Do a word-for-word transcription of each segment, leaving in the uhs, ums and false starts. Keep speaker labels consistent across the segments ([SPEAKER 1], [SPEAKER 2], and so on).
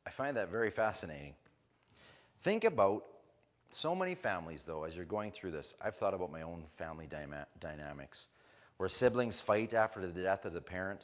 [SPEAKER 1] I find that very fascinating. Think about so many families, though, as you're going through this. I've thought about my own family dyma- dynamics, where siblings fight after the death of the parent,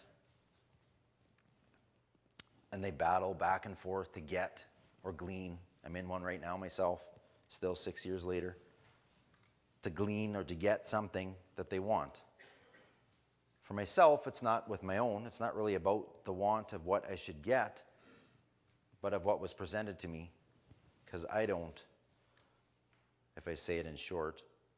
[SPEAKER 1] and they battle back and forth to get or glean. I'm in one right now myself, still six years later, to glean or to get something that they want. For myself, it's not with my own. It's not really about the want of what I should get, but of what was presented to me, because I don't, if I say it in short,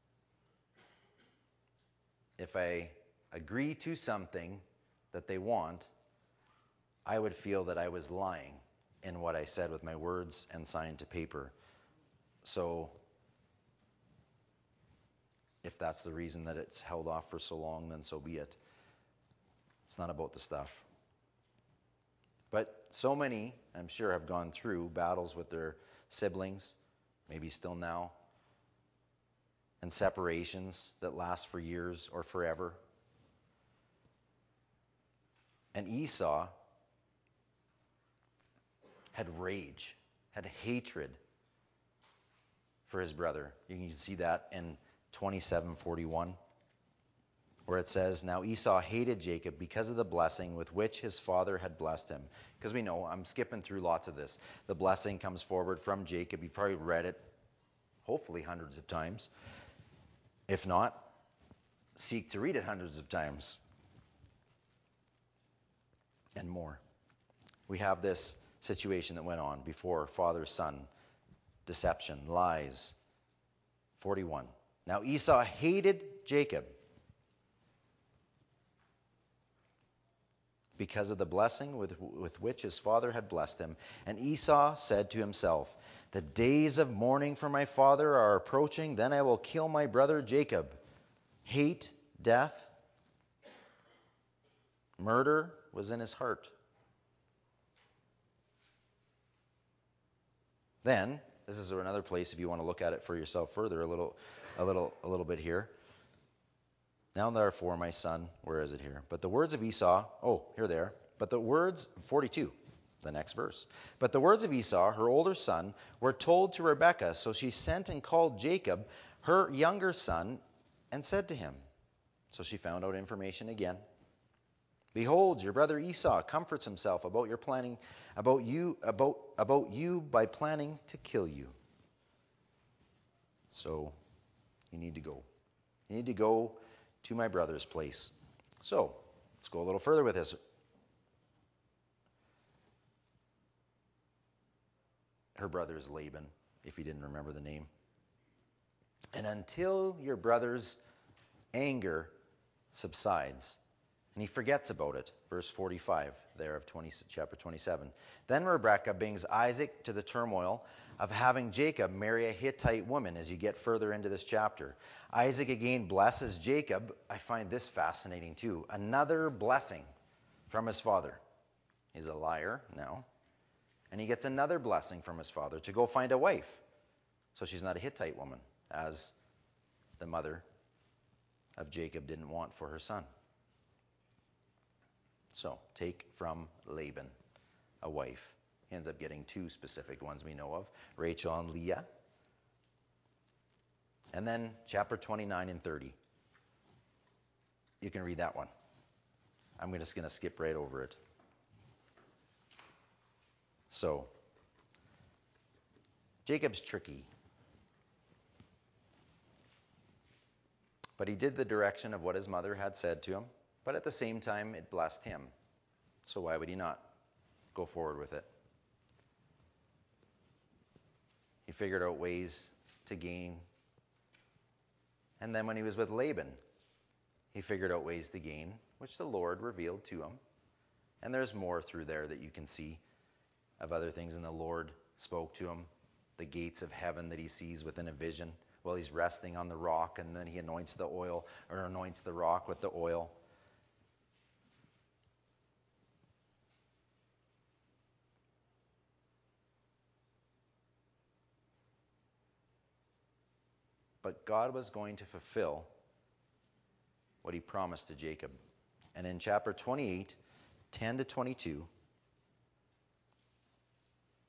[SPEAKER 1] if I agree to something that they want, I would feel that I was lying in what I said with my words and signed to paper. So if that's the reason that it's held off for so long, then so be it. It's not about the stuff. But so many, I'm sure, have gone through battles with their siblings, maybe still now, and separations that last for years or forever. And Esau had rage, had hatred for his brother. You can see that in twenty-seven forty-one, where it says, "Now Esau hated Jacob because of the blessing with which his father had blessed him." Because we know, I'm skipping through lots of this. The blessing comes forward from Jacob. You've probably read it, hopefully hundreds of times. If not, seek to read it hundreds of times and more. We have this situation that went on before, father-son, deception, lies. forty-one. Now Esau hated Jacob because of the blessing with, with which his father had blessed him. And Esau said to himself, "The days of mourning for my father are approaching, then I will kill my brother Jacob." Hate, death, murder was in his heart. Then, this is another place if you want to look at it for yourself further a little a little a little bit here. "Now therefore, my son," where is it here? "But the words of Esau," oh, here they are. "But the words," forty-two, the next verse. "But the words of Esau, her older son, were told to Rebekah. So she sent and called Jacob, her younger son, and said to him," so she found out information again, "Behold, your brother Esau comforts himself about your planning, about you, about, about you by planning to kill you. So you need to go. You need to go to my brother's place." So let's go a little further with this. Her brother is Laban, if you didn't remember the name. "And until your brother's anger subsides," and he forgets about it. Verse forty-five there of twenty, chapter twenty-seven. "Then Rebekah brings Isaac to the turmoil of having Jacob marry a Hittite woman," as you get further into this chapter. Isaac again blesses Jacob. I find this fascinating too. Another blessing from his father. He's a liar now. And he gets another blessing from his father to go find a wife. So she's not a Hittite woman, as the mother of Jacob didn't want for her son. So, take from Laban a wife. He ends up getting two specific ones we know of, Rachel and Leah. And then chapter twenty-nine and thirty. You can read that one. I'm just going to skip right over it. So, Jacob's tricky. But he did the direction of what his mother had said to him. But at the same time, it blessed him. So why would he not go forward with it? He figured out ways to gain. And then when he was with Laban, he figured out ways to gain, which the Lord revealed to him. And there's more through there that you can see of other things. And the Lord spoke to him, the gates of heaven that he sees within a vision while he's resting on the rock, and then he anoints the oil, or anoints the rock with the oil. But God was going to fulfill what he promised to Jacob. And in chapter twenty-eight, ten to twenty-two,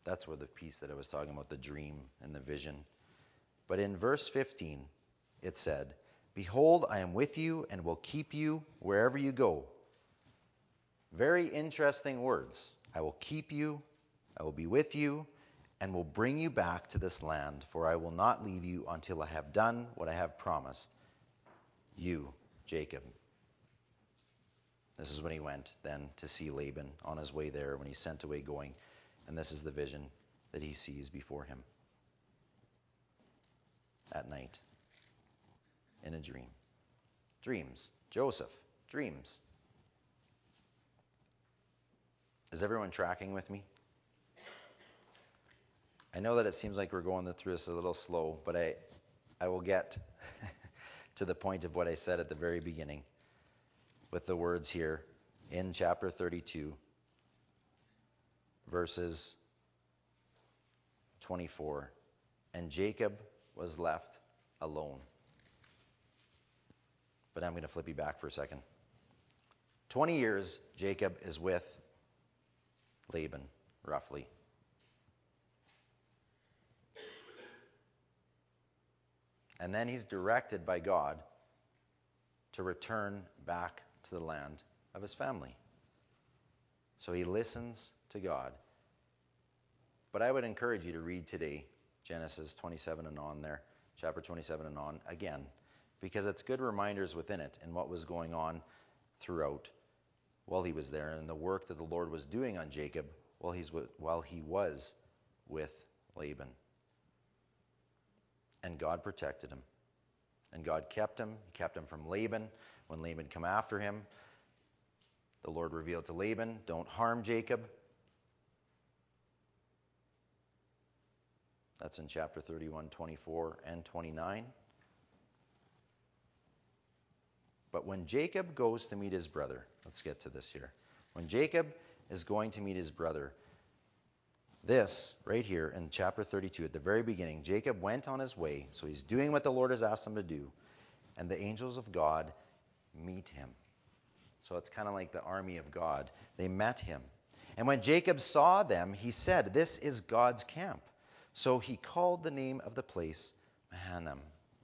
[SPEAKER 1] That's where the piece that I was talking about, the dream and the vision. But in verse fifteen, it said, "Behold, I am with you and will keep you wherever you go." Very interesting words. I will keep you, I will be with you, and will bring you back to this land, for I will not leave you until I have done what I have promised you, Jacob. This is when he went then to see Laban on his way there, when he sent away going. And this is the vision that he sees before him at night in a dream. Dreams. Joseph, dreams. Is everyone tracking with me? I know that it seems like we're going through this a little slow, but I, I will get to the point of what I said at the very beginning with the words here in chapter thirty-two, verses twenty-four. And Jacob was left alone. But I'm going to flip you back for a second. twenty years Jacob is with Laban, roughly. And then he's directed by God to return back to the land of his family. So he listens to God. But I would encourage you to read today Genesis twenty-seven and on there, chapter twenty-seven and on, again, because it's good reminders within it and what was going on throughout while he was there, and the work that the Lord was doing on Jacob while he's with, while he was with Laban. And God protected him. And God kept him. He kept him from Laban. When Laban come after him, the Lord revealed to Laban, don't harm Jacob. That's in chapter thirty-one, twenty-four, and twenty-nine. But when Jacob goes to meet his brother, let's get to this here. When Jacob is going to meet his brother, this right here in chapter thirty-two, at the very beginning, Jacob went on his way, so he's doing what the Lord has asked him to do, and the angels of God meet him. So it's kind of like the army of God. They met him. And when Jacob saw them, he said, "This is God's camp." So he called the name of the place Mahanaim.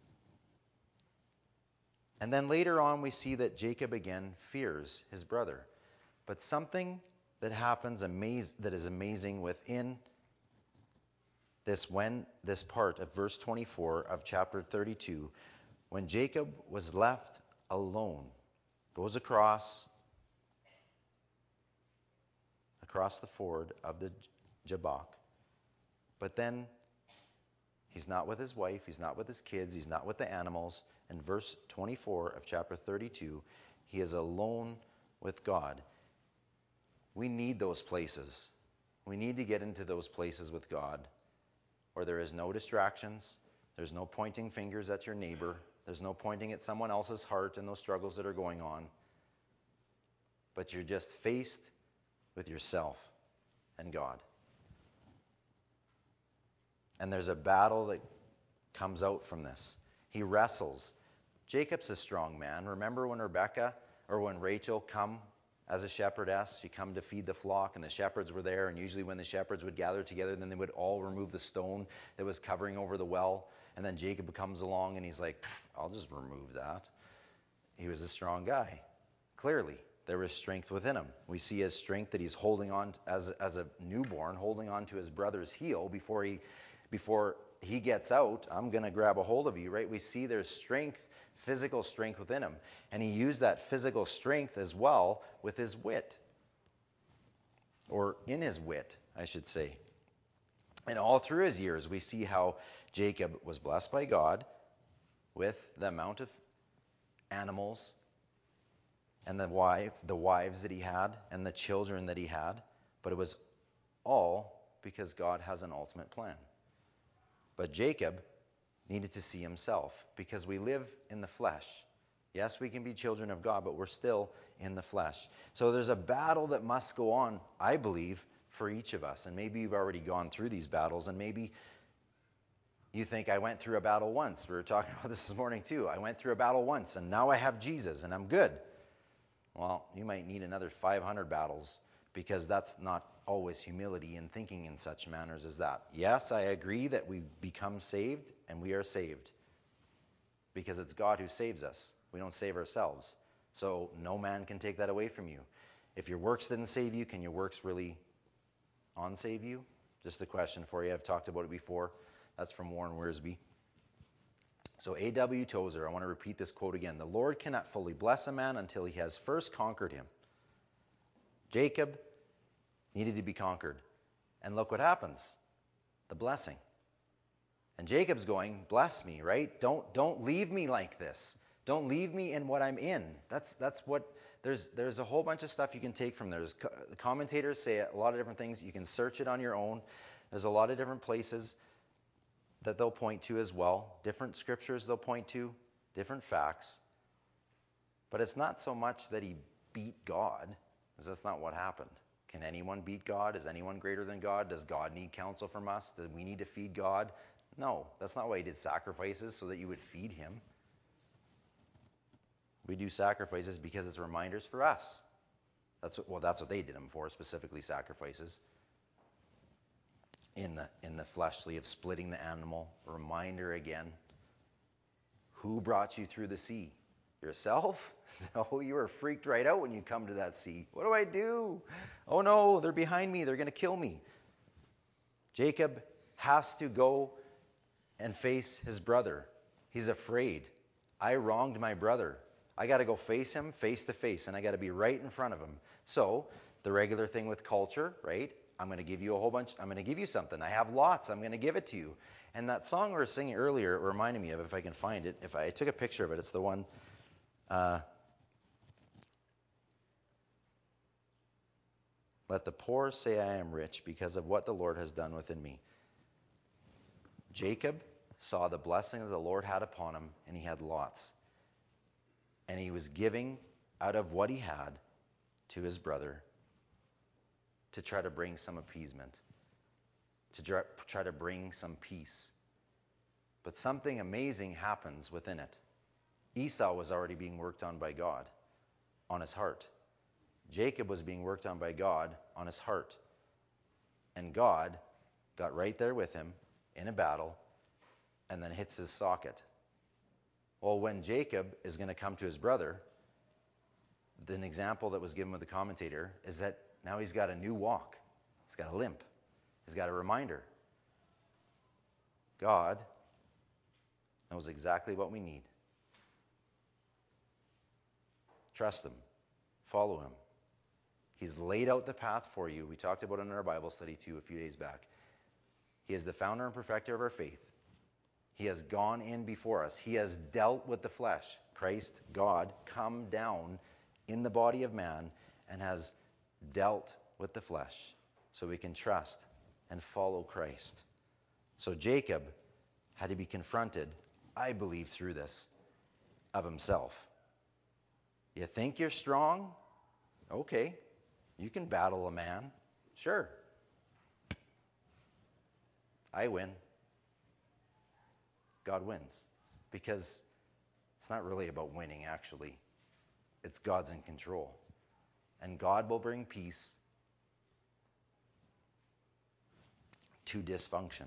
[SPEAKER 1] And then later on we see that Jacob again fears his brother. But something that happens amaz- that is amazing within this when this part of verse twenty-four of chapter thirty-two, when Jacob was left alone, goes across across the ford of the Jabbok. But then he's not with his wife, he's not with his kids, he's not with the animals. In verse twenty-four of chapter thirty-two, he is alone with God. We need those places. We need to get into those places with God where there is no distractions, there's no pointing fingers at your neighbor, there's no pointing at someone else's heart and those struggles that are going on, but you're just faced with yourself and God. And there's a battle that comes out from this. He wrestles. Jacob's a strong man. Remember when Rebecca or when Rachel come as a shepherdess, she come to feed the flock, and the shepherds were there, and usually when the shepherds would gather together, then they would all remove the stone that was covering over the well, and then Jacob comes along and he's like, I'll just remove that. He was a strong guy. Clearly, there was strength within him. We see his strength that he's holding on as, as a newborn, holding on to his brother's heel before he before he gets out. I'm going to grab a hold of you, right? We see there's strength, physical strength within him. And he used that physical strength as well with his wit. Or in his wit, I should say. And all through his years, we see how Jacob was blessed by God with the amount of animals and the wife, the wives that he had and the children that he had. But it was all because God has an ultimate plan. But Jacob needed to see himself, because we live in the flesh. Yes, we can be children of God, but we're still in the flesh. So there's a battle that must go on, I believe, for each of us. And maybe you've already gone through these battles, and maybe you think, I went through a battle once. We were talking about this this morning too. I went through a battle once, and now I have Jesus, and I'm good. Well, you might need another five hundred battles because that's not always humility in thinking in such manners as that. Yes, I agree that we become saved, and we are saved because it's God who saves us. We don't save ourselves. So no man can take that away from you. If your works didn't save you, can your works really unsave you? Just a question for you. I've talked about it before. That's from Warren Wiersbe. So A W Tozer, I want to repeat this quote again. The Lord cannot fully bless a man until he has first conquered him. Jacob needed to be conquered. And look what happens. The blessing. And Jacob's going, bless me, right? Don't don't leave me like this. Don't leave me in what I'm in. That's that's what there's there's a whole bunch of stuff you can take from there. There's, the commentators say a lot of different things. You can search it on your own. There's a lot of different places that they'll point to as well. Different scriptures they'll point to, different facts. But it's not so much that he beat God, because that's not what happened. Can anyone beat God? Is anyone greater than God? Does God need counsel from us? Do we need to feed God? No, that's not why he did sacrifices, so that you would feed him. We do sacrifices because it's reminders for us. That's what, well, that's what they did them for, specifically sacrifices. In the in the fleshly of splitting the animal, a reminder again. Who brought you through the sea? Yourself? No, you were freaked right out when you come to that sea. What do I do? Oh no, they're behind me. They're going to kill me. Jacob has to go and face his brother. He's afraid. I wronged my brother. I got to go face him face to face, and I got to be right in front of him. So the regular thing with culture, right? I'm going to give you a whole bunch. I'm going to give you something. I have lots. I'm going to give it to you. And that song we were singing earlier, it reminded me of, if I can find it. If I, I took a picture of it, it's the one. Uh, Let the poor say I am rich because of what the Lord has done within me. Jacob saw the blessing that the Lord had upon him, and he had lots. And he was giving out of what he had to his brother to try to bring some appeasement, to try to bring some peace. But something amazing happens within it. Esau was already being worked on by God on his heart. Jacob was being worked on by God on his heart. And God got right there with him in a battle and then hits his socket. Well, when Jacob is going to come to his brother, an example that was given with the commentator is that now he's got a new walk. He's got a limp. He's got a reminder. God knows exactly what we need. Trust him. Follow him. He's laid out the path for you. We talked about it in our Bible study too a few days back. He is the founder and perfecter of our faith. He has gone in before us. He has dealt with the flesh. Christ, God, come down in the body of man and has dealt with the flesh so we can trust and follow Christ. So Jacob had to be confronted, I believe, through this, of himself. You think you're strong? Okay. You can battle a man. Sure. I win. God wins. Because it's not really about winning, actually. It's God's in control. And God will bring peace to dysfunction.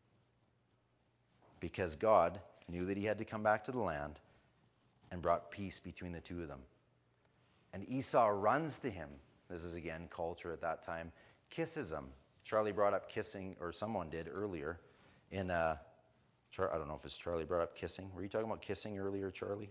[SPEAKER 1] Because God knew that he had to come back to the land and brought peace between the two of them. And Esau runs to him. This is, again, culture at that time. Kisses him. Charlie brought up kissing, or someone did earlier. In, uh, Char- I don't know if it's Charlie brought up kissing. Were you talking about kissing earlier, Charlie?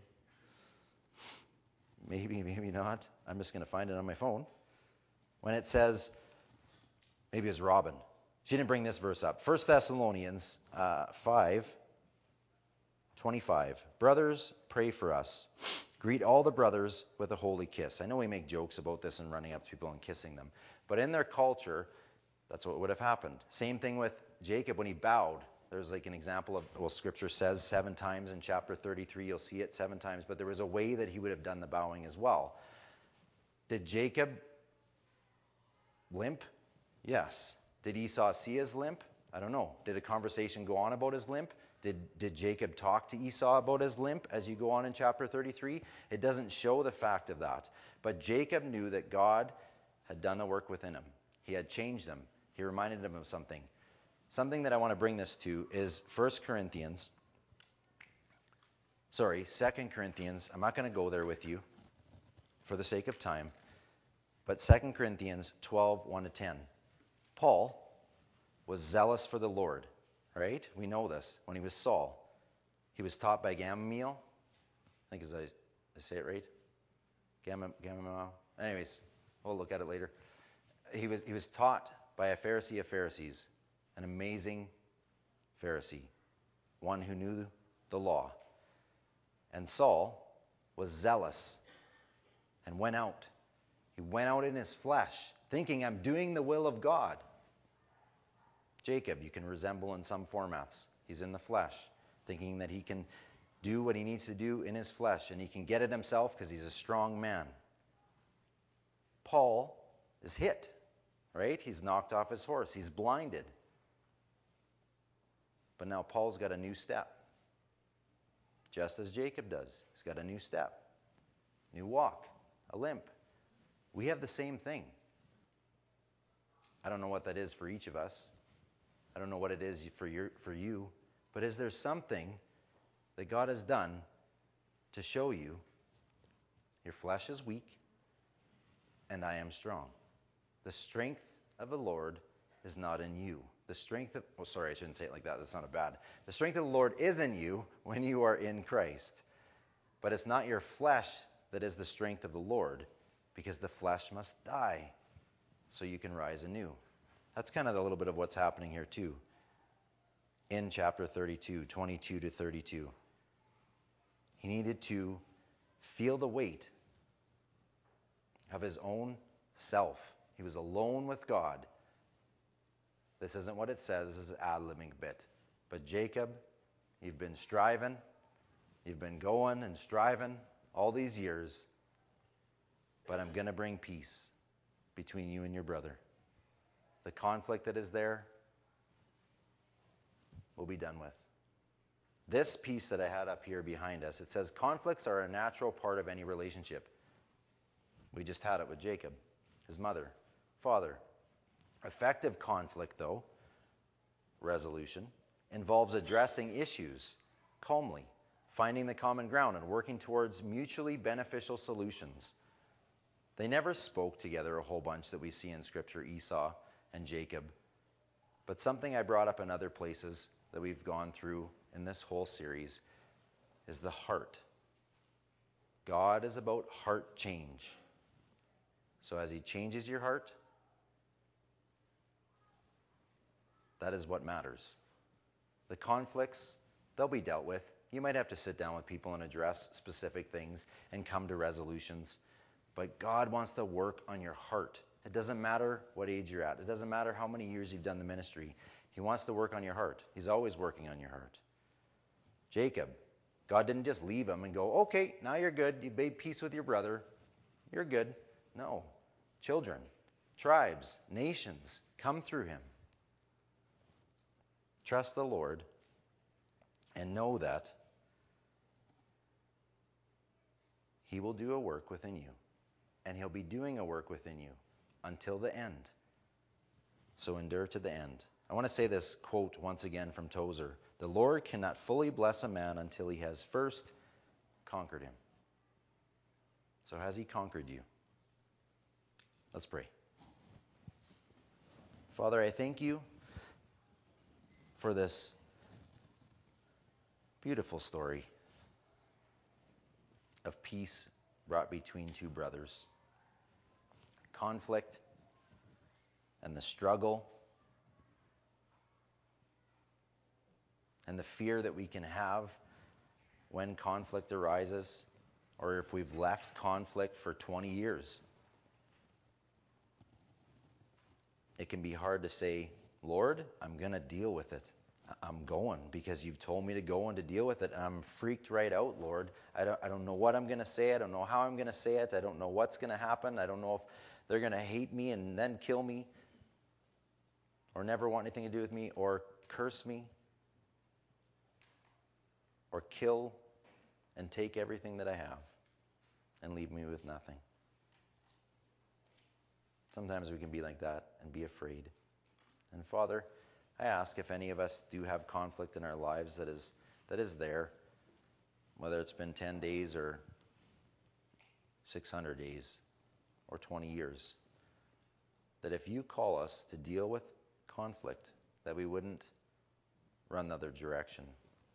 [SPEAKER 1] Maybe, maybe not. I'm just going to find it on my phone. When it says, maybe it's Robin. She didn't bring this verse up. First Thessalonians uh, five twenty-five. Brothers, pray for us. Greet all the brothers with a holy kiss. I know we make jokes about this and running up to people and kissing them. But in their culture, that's what would have happened. Same thing with Jacob when he bowed. There's like an example of, well, Scripture says seven times in chapter thirty-three. You'll see it seven times. But there was a way that he would have done the bowing as well. Did Jacob limp? Yes. Did Esau see his limp? I don't know. Did a conversation go on about his limp? Did, did Jacob talk to Esau about his limp as you go on in chapter thirty-three? It doesn't show the fact of that. But Jacob knew that God had done a work within him. He had changed him. He reminded him of something. Something that I want to bring this to is First Corinthians. Sorry, Second Corinthians. I'm not going to go there with you for the sake of time. But Second Corinthians twelve, one to ten. Paul was zealous for the Lord, right? We know this. When he was Saul, he was taught by Gamaliel. I think is I, I say it right? Gam- Gamaliel. Anyways, we'll look at it later. He was he was taught by a Pharisee of Pharisees, an amazing Pharisee, one who knew the law. And Saul was zealous and went out. He went out in his flesh, thinking, I'm doing the will of God. Jacob, you can resemble in some formats. He's in the flesh, thinking that he can do what he needs to do in his flesh, and he can get it himself because he's a strong man. Paul is hit, right? He's knocked off his horse. He's blinded. But now Paul's got a new step, just as Jacob does. He's got a new step, new walk, a limp. We have the same thing. I don't know what that is for each of us. I don't know what it is for your, for you. But is there something that God has done to show you your flesh is weak and I am strong? The strength of the Lord is not in you. The strength of, oh, sorry, I shouldn't say it like that. That sounded bad. The strength of the Lord is in you when you are in Christ. But it's not your flesh that is the strength of the Lord, because the flesh must die so you can rise anew. That's kind of a little bit of what's happening here too. In chapter thirty-two, twenty-two to thirty-two. He needed to feel the weight of his own self. He was alone with God. This isn't what it says. This is an ad-libbing bit. But Jacob, you've been striving. You've been going and striving all these years. But I'm going to bring peace between you and your brother. The conflict that is there will be done with. This piece that I had up here behind us, it says conflicts are a natural part of any relationship. We just had it with Jacob, his mother, father. Effective conflict, though, resolution, involves addressing issues calmly, finding the common ground, and working towards mutually beneficial solutions. They never spoke together a whole bunch that we see in Scripture, Esau and Jacob. But something I brought up in other places that we've gone through in this whole series is the heart. God is about heart change. So as he changes your heart, that is what matters. The conflicts, they'll be dealt with. You might have to sit down with people and address specific things and come to resolutions. But God wants to work on your heart. It doesn't matter what age you're at. It doesn't matter how many years you've done the ministry. He wants to work on your heart. He's always working on your heart. Jacob, God didn't just leave him and go, okay, now you're good. You've made peace with your brother. You're good. No. Children, tribes, nations come through him. Trust the Lord and know that he will do a work within you. And he'll be doing a work within you until the end. So endure to the end. I want to say this quote once again from Tozer. The Lord cannot fully bless a man until he has first conquered him. So has he conquered you? Let's pray. Father, I thank you for this beautiful story of peace brought between two brothers. Conflict and the struggle and the fear that we can have when conflict arises, or if we've left conflict for twenty years. It can be hard to say, Lord, I'm going to deal with it. I'm going because you've told me to go and to deal with it. And I'm freaked right out, Lord. I don't, I don't know what I'm going to say. I don't know how I'm going to say it. I don't know what's going to happen. I don't know if they're going to hate me and then kill me, or never want anything to do with me, or curse me, or kill and take everything that I have and leave me with nothing. Sometimes we can be like that and be afraid. And Father, I ask if any of us do have conflict in our lives that is that is there, whether it's been ten days or six hundred days or twenty years, that if you call us to deal with conflict, that we wouldn't run the other direction,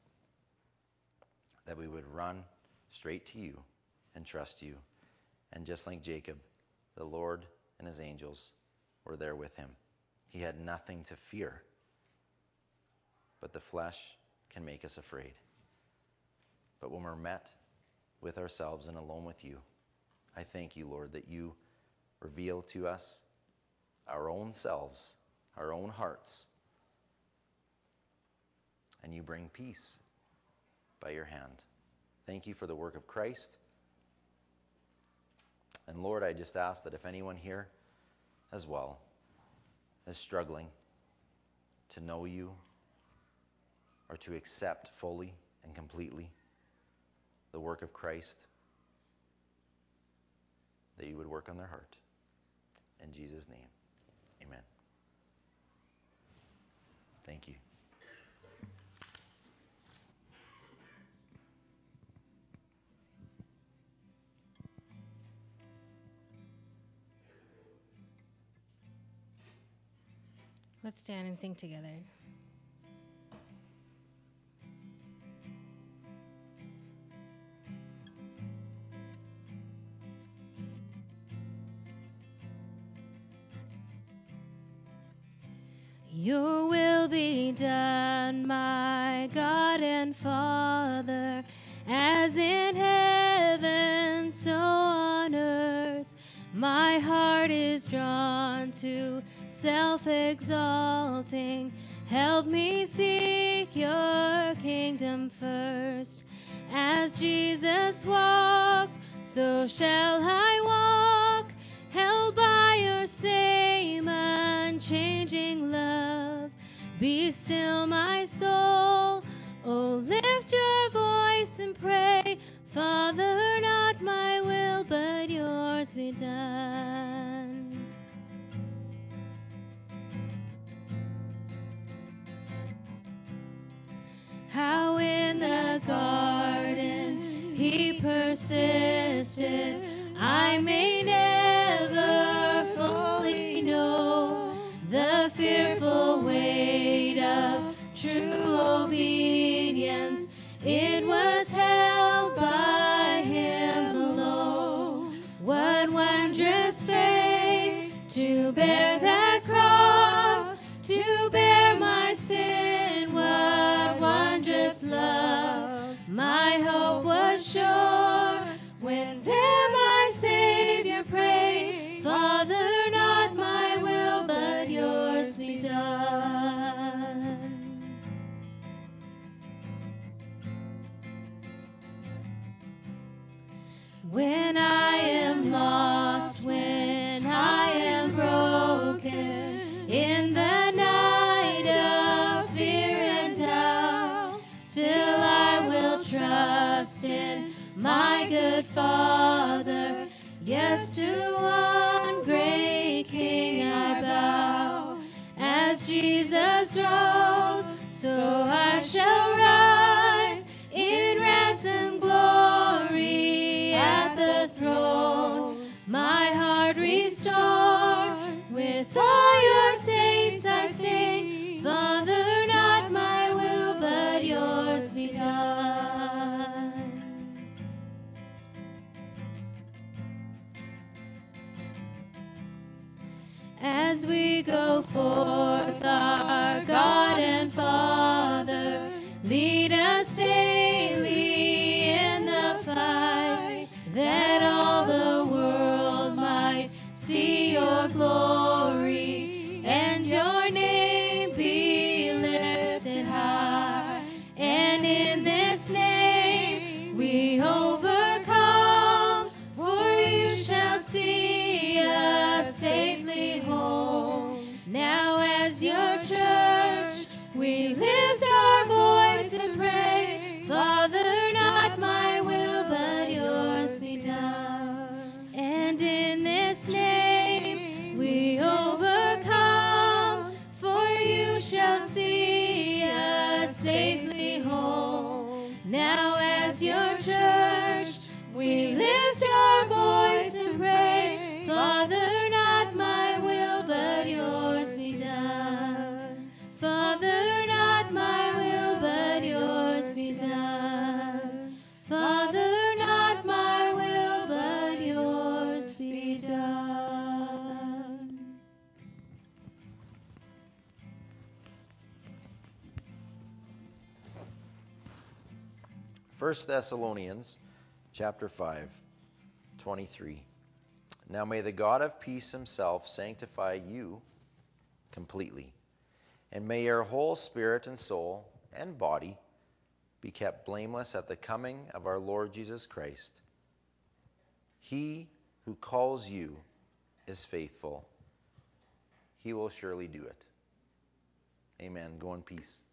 [SPEAKER 1] that we would run straight to you and trust you. And just like Jacob, the Lord and his angels were there with him. He had nothing to fear, but the flesh can make us afraid. But when we're met with ourselves and alone with you, I thank you, Lord, that you reveal to us our own selves, our own hearts, and you bring peace by your hand. Thank you for the work of Christ. And Lord, I just ask that if anyone here as well is struggling to know you or to accept fully and completely the work of Christ, that you would work on their heart. In Jesus' name, amen. Thank you.
[SPEAKER 2] Let's stand and sing together. Your will be done, my God and Father, as in heaven, so on earth. My heart is drawn to self-exalting. Help me seek your kingdom first. As Jesus walked, so shall I walk, held by your same unchanging love. Be still, my soul. Oh, lift your voice and pray. Father, not my will, but yours be done. How in the garden he persisted, I may never fully know the fearful weight of true obedience. It was held by him alone. What wondrous faith to bear that cross, to bear my sin. What wondrous love. My hope was sure when there my Savior prayed. Father, not my will, but yours be done. When I am lost, when I am broken, in the night of fear and doubt, still I will trust in my good Father. Yes, to one great King I bow. As Jesus rose, so I shall rise in ransom glory at the throne. My heart restored, with all your saints I sing. Father, not my will, but yours be done. As we go forth, our God and Father, lead us daily in the fight, that all the world might see your glory and your name be lifted high. And in this name we overcome, for you shall see us safely home. Now as your church
[SPEAKER 1] First Thessalonians chapter five, twenty-three. Now may the God of peace himself sanctify you completely, and may your whole spirit and soul and body be kept blameless at the coming of our Lord Jesus Christ. He who calls you is faithful. He will surely do it. Amen. Go in peace.